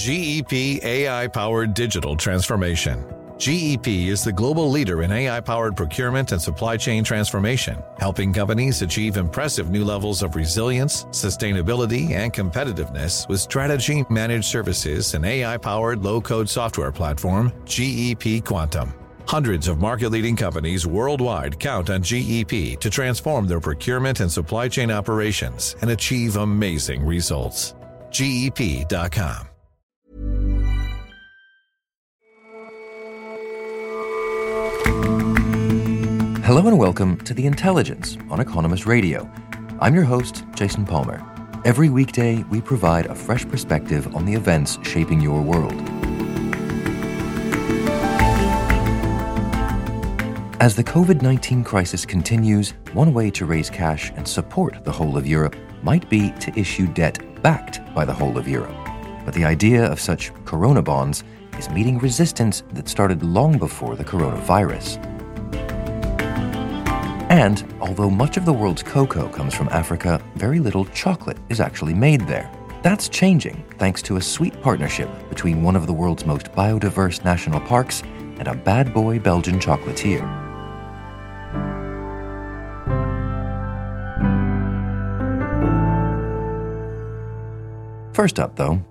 GEP AI-powered digital transformation. GEP is the global leader in AI-powered procurement and supply chain transformation, helping companies achieve impressive new levels of resilience, sustainability, and competitiveness with strategy, managed services, and AI-powered low-code software platform, GEP Quantum. Hundreds of market-leading companies worldwide count on GEP to transform their procurement and supply chain operations and achieve amazing results. GEP.com. Hello and welcome to The Intelligence on Economist Radio. I'm your host, Jason Palmer. Every weekday, we provide a fresh perspective on the events shaping your world. As the COVID-19 crisis continues, one way to raise cash and support the whole of Europe might be to issue debt backed by the whole of Europe. But the idea of such corona bonds is meeting resistance that started long before the coronavirus. And although much of the world's cocoa comes from Africa, very little chocolate is actually made there. That's changing thanks to a sweet partnership between one of the world's most biodiverse national parks and a bad boy Belgian chocolatier. First up, though,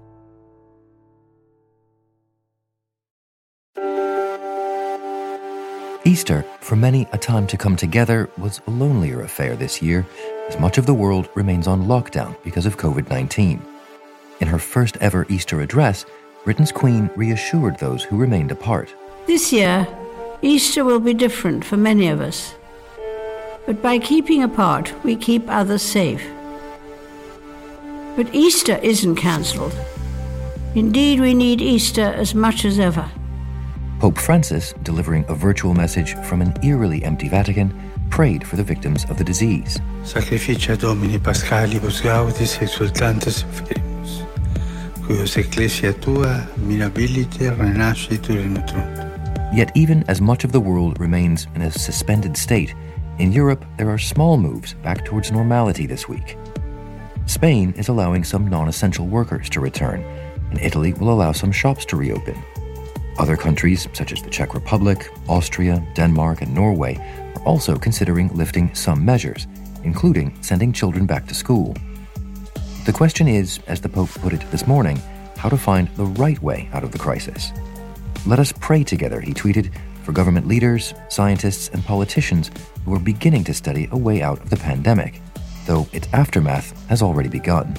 Easter, for many a time to come together, was a lonelier affair this year, as much of the world remains on lockdown because of COVID-19. In her first ever Easter address, Britain's Queen reassured those who remained apart. This year, Easter will be different for many of us. But by keeping apart, we keep others safe. But Easter isn't cancelled. Indeed, we need Easter as much as ever. Pope Francis, delivering a virtual message from an eerily empty Vatican, prayed for the victims of the disease. Sacrificia Domini Pascalibus gaudis exultantes inferimus, cuius ecclesia tua mirabilite renascitur nutrunt. Yet even as much of the world remains in a suspended state, in Europe there are small moves back towards normality this week. Spain is allowing some non-essential workers to return, and Italy will allow some shops to reopen. Other countries, such as the Czech Republic, Austria, Denmark, and Norway, are also considering lifting some measures, including sending children back to school. The question is, as the Pope put it this morning, how to find the right way out of the crisis. Let us pray together, he tweeted, for government leaders, scientists, and politicians who are beginning to study a way out of the pandemic, though its aftermath has already begun.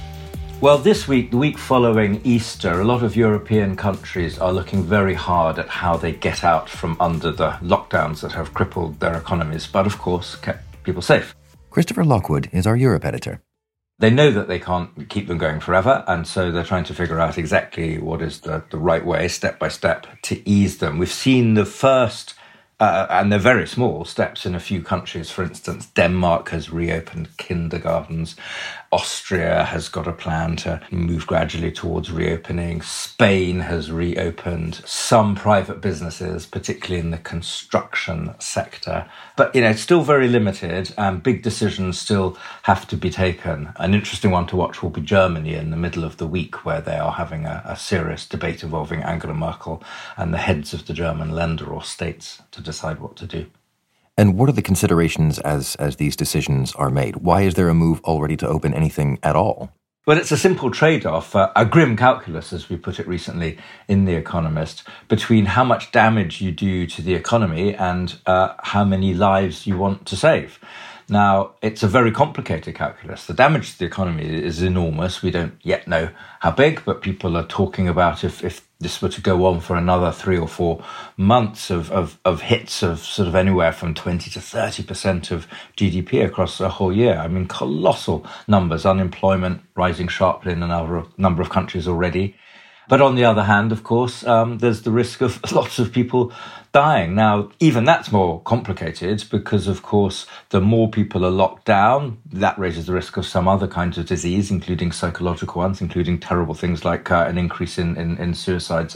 Well, this week, the week following Easter, a lot of European countries are looking very hard at how they get out from under the lockdowns that have crippled their economies, but of course kept people safe. Christopher Lockwood is our Europe editor. They know that they can't keep them going forever, and so they're trying to figure out exactly what is the right way, step by step, to ease them. We've seen the first and they're very small steps in a few countries. For instance, Denmark has reopened kindergartens. Austria has got a plan to move gradually towards reopening. Spain has reopened some private businesses, particularly in the construction sector. But, it's still very limited and big decisions still have to be taken. An interesting one to watch will be Germany in the middle of the week, where they are having a serious debate involving Angela Merkel and the heads of the German Länder or states to decide what to do. And what are the considerations as these decisions are made? Why is there a move already to open anything at all? Well, it's a simple trade-off, a grim calculus, as we put it recently in The Economist, between how much damage you do to the economy and how many lives you want to save. Now, it's a very complicated calculus. The damage to the economy is enormous. We don't yet know how big, but people are talking about if this were to go on for another 3 or 4 months of hits of sort of anywhere from 20 to 30% of GDP across a whole year. I mean, colossal numbers, unemployment rising sharply in a number of countries already. But on the other hand, of course, there's the risk of lots of people dying. Now, even that's more complicated because, of course, the more people are locked down, that raises the risk of some other kinds of disease, including psychological ones, including terrible things like an increase in suicides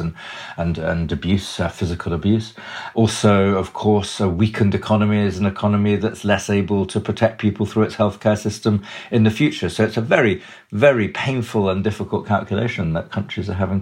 and abuse, physical abuse. Also, of course, a weakened economy is an economy that's less able to protect people through its healthcare system in the future. So it's a very, very painful and difficult calculation that countries are having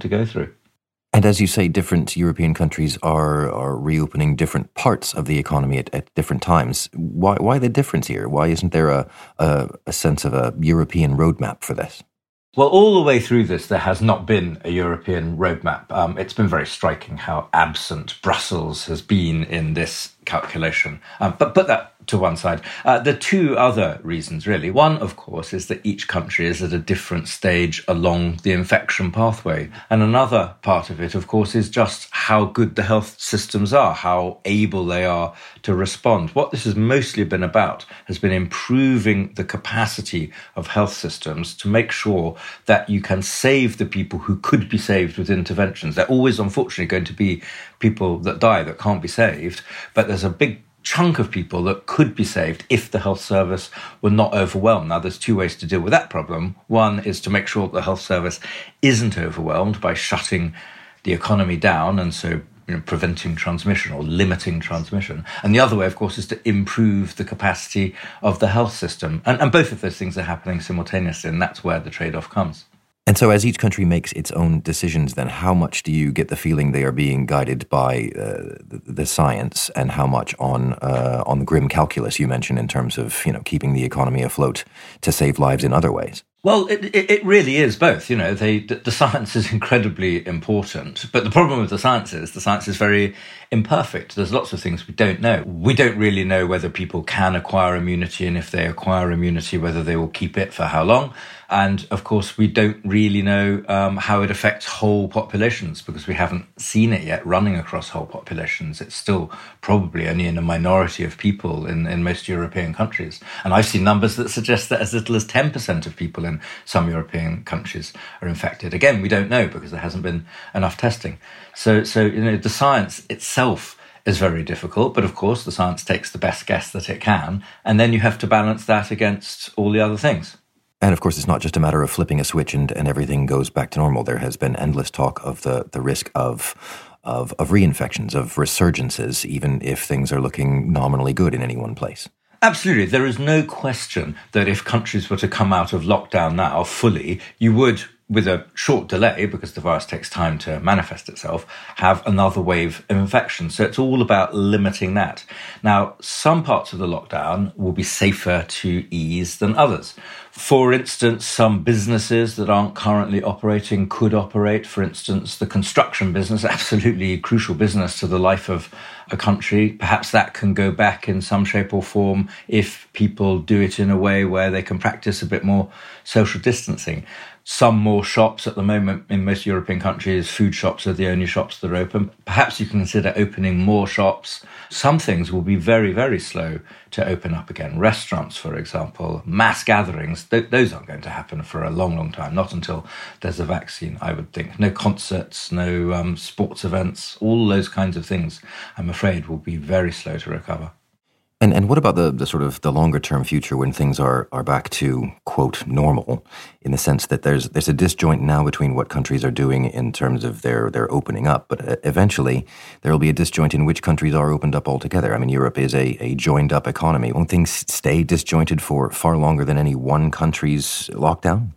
to go through. And as you say, different European countries are reopening different parts of the economy at different times. Why the difference here? Why isn't there a sense of a European roadmap for this? Well, all the way through this, there has not been a European roadmap. It's been very striking how absent Brussels has been in this calculation. But put that to one side. The two other reasons, really. One, of course, is that each country is at a different stage along the infection pathway. And another part of it, of course, is just how good the health systems are, how able they are to respond. What this has mostly been about has been improving the capacity of health systems to make sure that you can save the people who could be saved with interventions. There are always, unfortunately, going to be people that die that can't be saved, but there's a big chunk of people that could be saved if the health service were not overwhelmed. Now, there's two ways to deal with that problem. One is to make sure that the health service isn't overwhelmed by shutting the economy down and so preventing transmission or limiting transmission. And the other way, of course, is to improve the capacity of the health system. And both of those things are happening simultaneously, and that's where the trade-off comes. And so as each country makes its own decisions, then how much do you get the feeling they are being guided by the science, and how much on the grim calculus you mentioned in terms of keeping the economy afloat to save lives in other ways? Well, it really is both. The science is incredibly important, but the problem with the science is very imperfect. There's lots of things we don't know. We don't really know whether people can acquire immunity, and if they acquire immunity, whether they will keep it for how long. And of course, we don't really know how it affects whole populations, because we haven't seen it yet running across whole populations. It's still probably only in a minority of people in most European countries. And I've seen numbers that suggest that as little as 10% of people in some European countries are infected. Again, we don't know because there hasn't been enough testing. So the science itself is very difficult, but of course the science takes the best guess that it can, and then you have to balance that against all the other things. And of course, it's not just a matter of flipping a switch and everything goes back to normal. There has been endless talk of the risk of reinfections, of resurgences, even if things are looking nominally good in any one place. Absolutely. There is no question that if countries were to come out of lockdown now fully, you would, with a short delay, because the virus takes time to manifest itself, have another wave of infection. So it's all about limiting that. Now, some parts of the lockdown will be safer to ease than others. For instance, some businesses that aren't currently operating could operate. For instance, the construction business, absolutely crucial business to the life of a country. Perhaps that can go back in some shape or form if people do it in a way where they can practice a bit more social distancing. Some more shops at the moment in most European countries, food shops are the only shops that are open. Perhaps you can consider opening more shops. Some things will be very, very slow to open up again. Restaurants, for example, mass gatherings, those aren't going to happen for a long, long time. Not until there's a vaccine, I would think. No concerts, no sports events, all those kinds of things, I'm afraid, will be very slow to recover. And what about the sort of the longer term future when things are back to, quote, normal, in the sense that there's a disjoint now between what countries are doing in terms of their opening up, but eventually there will be a disjoint in which countries are opened up altogether. I mean, Europe is a joined up economy. Won't things stay disjointed for far longer than any one country's lockdown?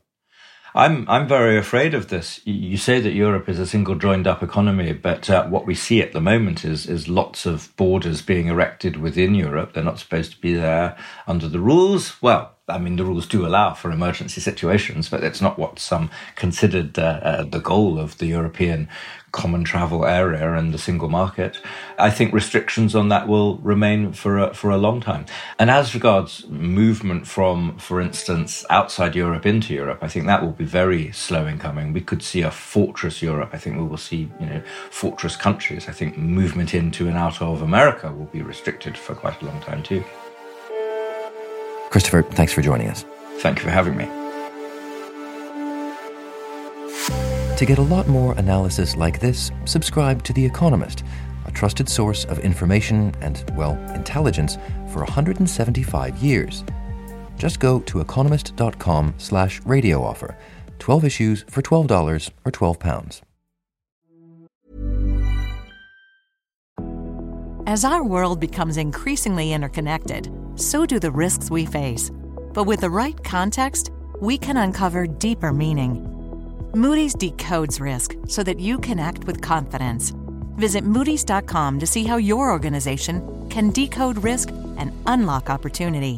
I'm very afraid of this. You say that Europe is a single joined-up economy, but what we see at the moment is lots of borders being erected within Europe. They're not supposed to be there under the rules. Well, I mean, the rules do allow for emergency situations, but it's not what's considered the goal of the European common travel area and the single market. I think restrictions on that will remain for a long time. And as regards movement from, for instance, outside Europe into Europe, I think that will be very slow in coming. We could see a fortress Europe. I think we will see, fortress countries. I think movement into and out of America will be restricted for quite a long time too. Christopher, thanks for joining us. Thank you for having me. To get a lot more analysis like this, subscribe to The Economist, a trusted source of information and, intelligence for 175 years. Just go to economist.com/radio offer. 12 issues for $12 or £12. As our world becomes increasingly interconnected, so do the risks we face. But with the right context, we can uncover deeper meaning. Moody's decodes risk so that you can act with confidence. Visit Moody's.com to see how your organization can decode risk and unlock opportunity.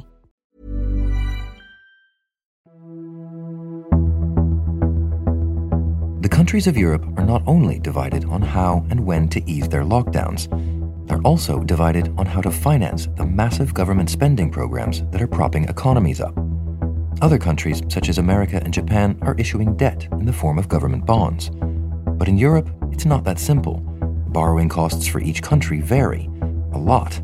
The countries of Europe are not only divided on how and when to ease their lockdowns, they're also divided on how to finance the massive government spending programs that are propping economies up. Other countries, such as America and Japan, are issuing debt in the form of government bonds. But in Europe, it's not that simple. Borrowing costs for each country vary a lot.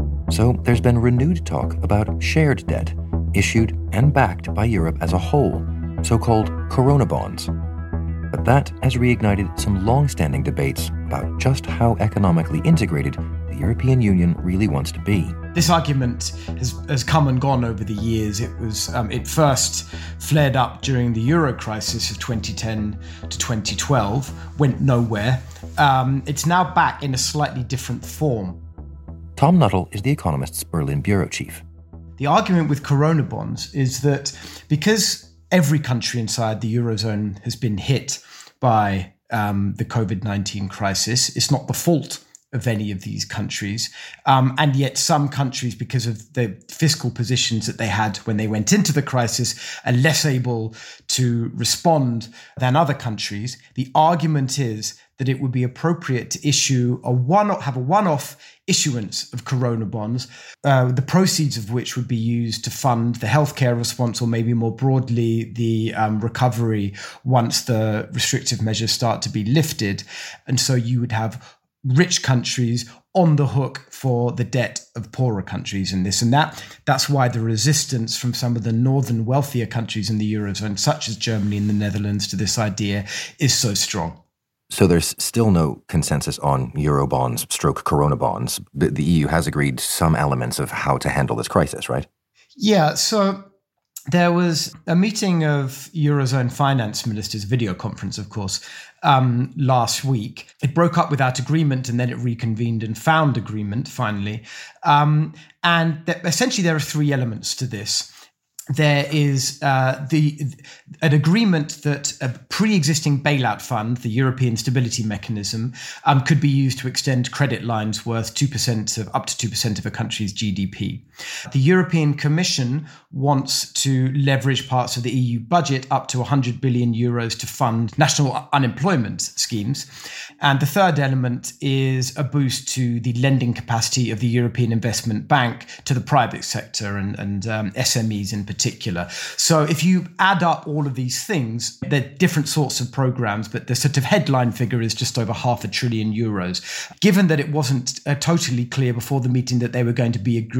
So there's been renewed talk about shared debt, issued and backed by Europe as a whole, so-called Corona bonds. But that has reignited some long-standing debates about just how economically integrated the European Union really wants to be. This argument has come and gone over the years. It first flared up during the Euro crisis of 2010 to 2012, went nowhere. It's now back in a slightly different form. Tom Nuttall is The Economist's Berlin bureau chief. The argument with Corona bonds is that because every country inside the Eurozone has been hit by the COVID-19 crisis, it's not the fault of any of these countries. And yet some countries, because of the fiscal positions that they had when they went into the crisis, are less able to respond than other countries. The argument is that it would be appropriate to issue have a one-off issuance of Corona bonds, the proceeds of which would be used to fund the healthcare response, or maybe more broadly, the recovery once the restrictive measures start to be lifted. And so you would have rich countries on the hook for the debt of poorer countries in this. And that's why the resistance from some of the northern wealthier countries in the Eurozone, such as Germany and the Netherlands, to this idea is so strong. So there's still no consensus on Eurobonds / Corona bonds. The EU has agreed some elements of how to handle this crisis, right? Yeah, so there was a meeting of Eurozone finance ministers, video conference, of course, last week. It broke up without agreement, and then it reconvened and found agreement finally. Essentially, there are three elements to this. There is an agreement that a pre-existing bailout fund, the European Stability Mechanism, could be used to extend credit lines worth up to 2% of a country's GDP. The European Commission wants to leverage parts of the EU budget up to 100 billion euros to fund national unemployment schemes. And the third element is a boost to the lending capacity of the European Investment Bank to the private sector and SMEs in particular. So if you add up all of these things, they're different sorts of programs, but the sort of headline figure is just over €500 billion. Given that it wasn't totally clear before the meeting that they were going to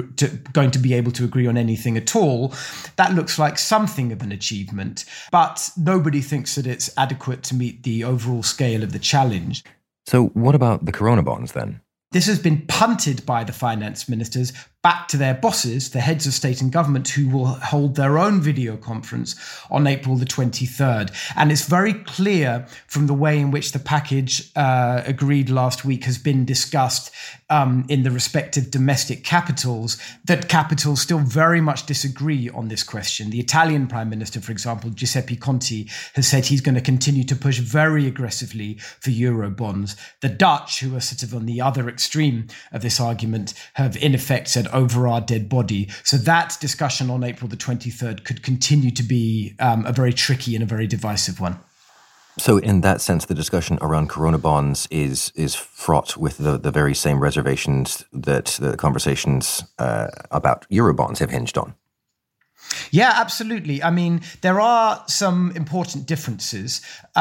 be able to agree on anything at all, that looks like something of an achievement. But nobody thinks that it's adequate to meet the overall scale of the challenge. So what about the Corona bonds then? This has been punted by the finance ministers back to their bosses, the heads of state and government, who will hold their own video conference on April the 23rd. And it's very clear from the way in which the package agreed last week has been discussed in the respective domestic capitals, that capitals still very much disagree on this question. The Italian Prime Minister, for example, Giuseppe Conte, has said he's going to continue to push very aggressively for Euro bonds. The Dutch, who are sort of on the other extreme of this argument, have in effect said over our dead body. So that discussion on April the 23rd could continue to be a very tricky and a very divisive one. So in that sense, the discussion around Corona bonds is fraught with the very same reservations that the conversations about Eurobonds have hinged on. Yeah, absolutely. I mean, there are some important differences.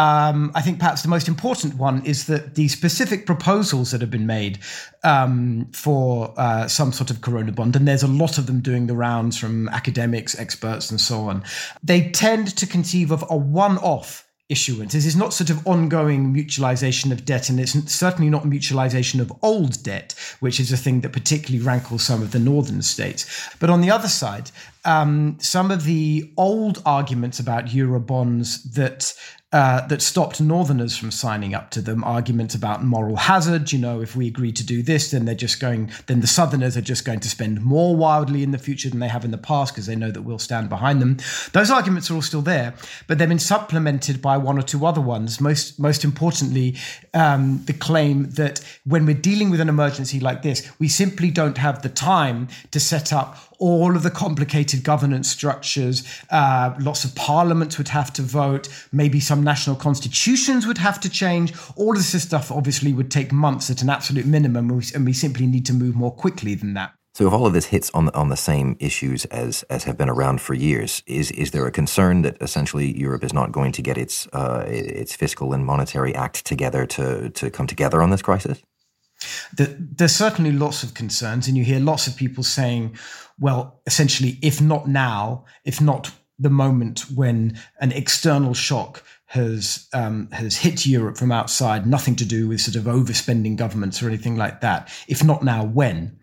I think perhaps the most important one is that the specific proposals that have been made for some sort of Corona bond, and there's a lot of them doing the rounds from academics, experts, and so on, they tend to conceive of a one-off issuance. This is not sort of ongoing mutualization of debt, and it's certainly not mutualization of old debt, which is a thing that particularly rankles some of the northern states. But on the other side, some of the old arguments about Eurobonds that stopped Northerners from signing up to them, arguments about moral hazard. If we agree to do this, then then the Southerners are just going to spend more wildly in the future than they have in the past because they know that we'll stand behind them. Those arguments are all still there, but they've been supplemented by one or two other ones. Most importantly, the claim that when we're dealing with an emergency like this, we simply don't have the time to set up all of the complicated governance structures. Lots of parliaments would have to vote. Maybe some national constitutions would have to change. All of this stuff obviously would take months at an absolute minimum, and we simply need to move more quickly than that. So if all of this hits on the same issues as have been around for years, is there a concern that essentially Europe is not going to get its fiscal and monetary act together to come together on this crisis? There's certainly lots of concerns, and you hear lots of people saying, well, essentially, if not now, if not the moment when an external shock has hit Europe from outside, nothing to do with sort of overspending governments or anything like that. If not now, when?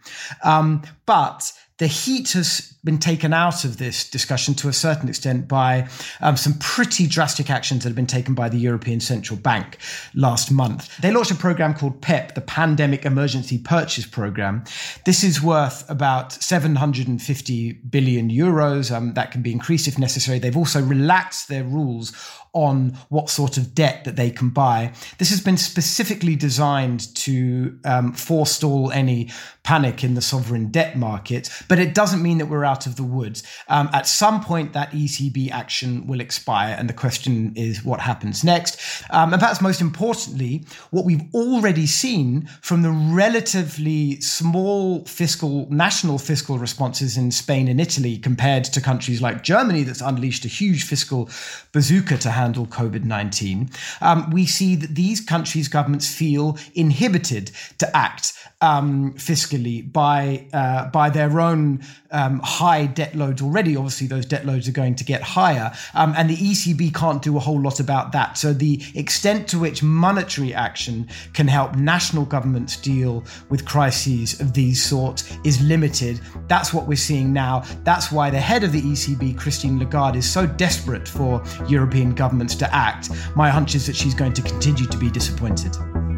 But the heat has been taken out of this discussion to a certain extent by some pretty drastic actions that have been taken by the European Central Bank last month. They launched a program called PEP, the Pandemic Emergency Purchase Program. This is worth about 750 billion euros. That can be increased if necessary. They've also relaxed their rules on what sort of debt that they can buy. This has been specifically designed to forestall any panic in the sovereign debt market, but it doesn't mean that we're out of the woods. At some point, that ECB action will expire, and the question is what happens next. And perhaps most importantly, what we've already seen from the relatively small national fiscal responses in Spain and Italy compared to countries like Germany that's unleashed a huge fiscal bazooka to handle COVID-19, we see that these countries' governments feel inhibited to act fiscally by their own high debt loads already. Obviously, those debt loads are going to get higher, and the ECB can't do a whole lot about that. So the extent to which monetary action can help national governments deal with crises of these sorts is limited. That's what we're seeing now. That's why the head of the ECB, Christine Lagarde, is so desperate for European governments to act. My hunch is that she's going to continue to be disappointed.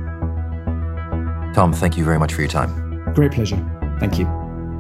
Tom, thank you very much for your time. Great pleasure. Thank you.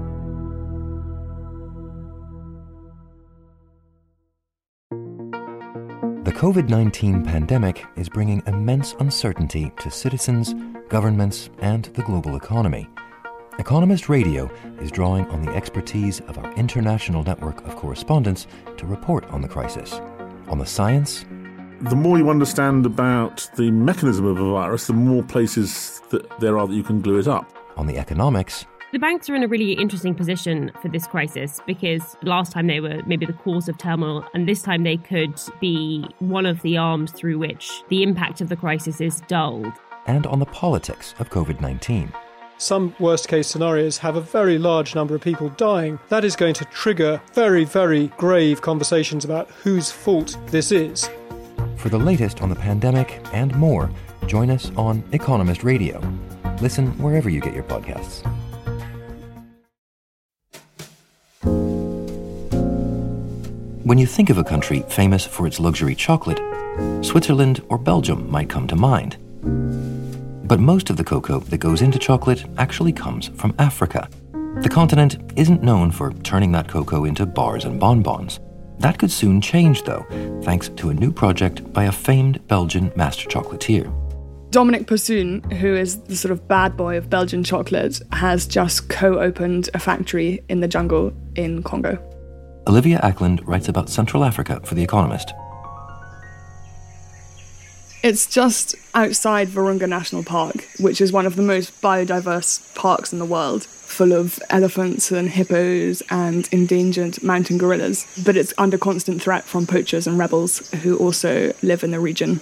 The COVID-19 pandemic is bringing immense uncertainty to citizens, governments, and the global economy. Economist Radio is drawing on the expertise of our international network of correspondents to report on the crisis, on the science. The more you understand about the mechanism of a virus, the more places that there are that you can glue it up. On the economics. The banks are in a really interesting position for this crisis because last time they were maybe the cause of turmoil, and this time they could be one of the arms through which the impact of the crisis is dulled. And on the politics of COVID-19. Some worst-case scenarios have a very large number of people dying. That is going to trigger very, very grave conversations about whose fault this is. For the latest on the pandemic and more, join us on Economist Radio. Listen wherever you get your podcasts. When you think of a country famous for its luxury chocolate, Switzerland or Belgium might come to mind. But most of the cocoa that goes into chocolate actually comes from Africa. The continent isn't known for turning that cocoa into bars and bonbons. That could soon change, though, thanks to a new project by a famed Belgian master chocolatier. Dominic Possoon, who is the sort of bad boy of Belgian chocolate, has just co-opened a factory in the jungle in Congo. Olivia Ackland writes about Central Africa for The Economist. It's just outside Virunga National Park, which is one of the most biodiverse parks in the world, full of elephants and hippos and endangered mountain gorillas. But it's under constant threat from poachers and rebels who also live in the region.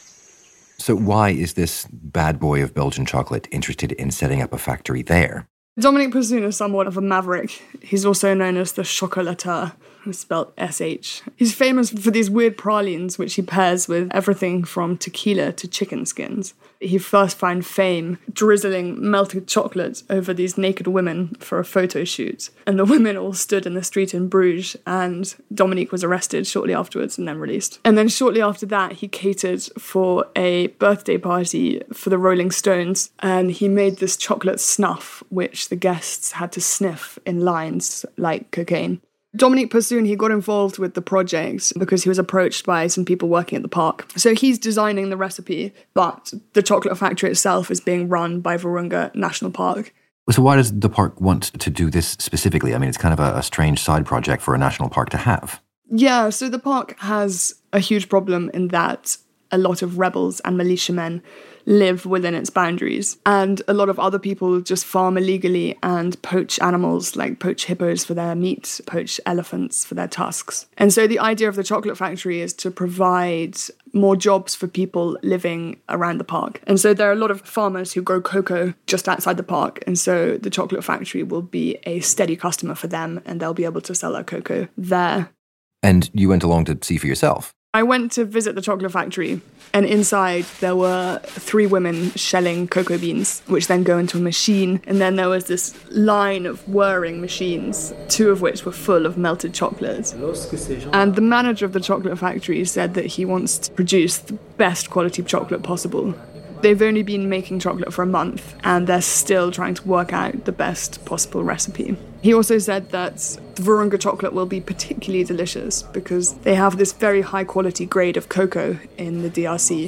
So why is this bad boy of Belgian chocolate interested in setting up a factory there? Dominique Persoon is somewhat of a maverick. He's also known as the chocolateur, who's spelled S-H. He's famous for these weird pralines, which he pairs with everything from tequila to chicken skins. He first found fame drizzling melted chocolate over these naked women for a photo shoot. And the women all stood in the street in Bruges, and Dominique was arrested shortly afterwards and then released. And then shortly after that, he catered for a birthday party for the Rolling Stones, and he made this chocolate snuff, which the guests had to sniff in lines like cocaine. Dominique Persoon, he got involved with the project because he was approached by some people working at the park. So he's designing the recipe, but the chocolate factory itself is being run by Virunga National Park. So why does the park want to do this specifically? I mean, it's kind of a strange side project for a national park to have. Yeah, so the park has a huge problem in that a lot of rebels and militiamen live within its boundaries. And a lot of other people just farm illegally and poach animals, like poach hippos for their meat, poach elephants for their tusks. And so the idea of the chocolate factory is to provide more jobs for people living around the park. And so there are a lot of farmers who grow cocoa just outside the park. And so the chocolate factory will be a steady customer for them, and they'll be able to sell their cocoa there. And you went along to see for yourself? I went to visit the chocolate factory, and inside there were 3 women shelling cocoa beans, which then go into a machine. And then there was this line of whirring machines, 2 of which were full of melted chocolate. And the manager of the chocolate factory said that he wants to produce the best quality chocolate possible. They've only been making chocolate for a month, and they're still trying to work out the best possible recipe. He also said that the Virunga chocolate will be particularly delicious because they have this very high-quality grade of cocoa in the DRC.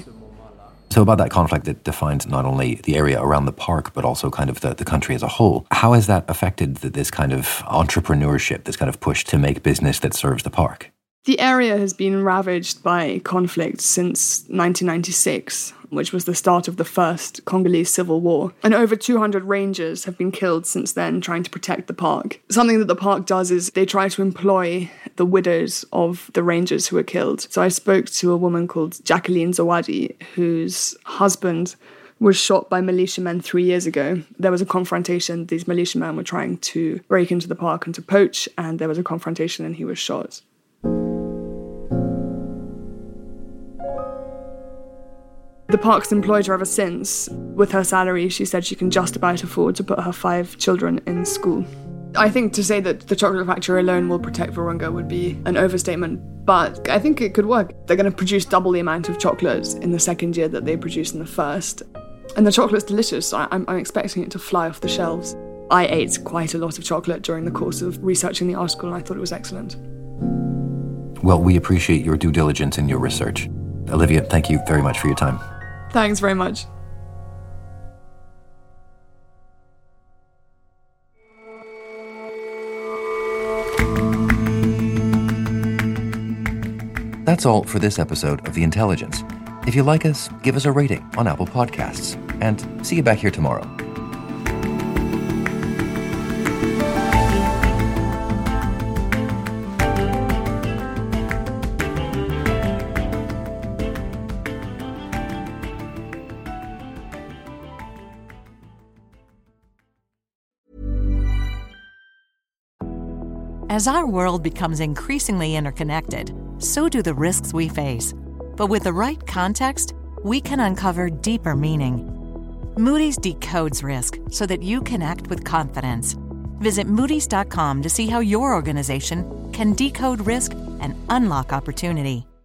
So about that conflict that defines not only the area around the park, but also kind of the country as a whole, how has that affected this kind of entrepreneurship, this kind of push to make business that serves the park? The area has been ravaged by conflict since 1996, which was the start of the first Congolese civil war. And over 200 rangers have been killed since then trying to protect the park. Something that the park does is they try to employ the widows of the rangers who were killed. So I spoke to a woman called Jacqueline Zawadi, whose husband was shot by militiamen 3 years ago. There was a confrontation. These militiamen were trying to break into the park and to poach, and there was a confrontation and he was shot. The park's employed her ever since. With her salary, she said she can just about afford to put her 5 children in school. I think to say that the chocolate factory alone will protect Virunga would be an overstatement, but I think it could work. They're going to produce double the amount of chocolate in the second year that they produced in the first. And the chocolate's delicious. I'm expecting it to fly off the shelves. I ate quite a lot of chocolate during the course of researching the article, and I thought it was excellent. Well, we appreciate your due diligence in your research. Olivia, thank you very much for your time. Thanks very much. That's all for this episode of The Intelligence. If you like us, give us a rating on Apple Podcasts. And see you back here tomorrow. As our world becomes increasingly interconnected, so do the risks we face. But with the right context, we can uncover deeper meaning. Moody's decodes risk so that you can act with confidence. Visit Moodys.com to see how your organization can decode risk and unlock opportunity.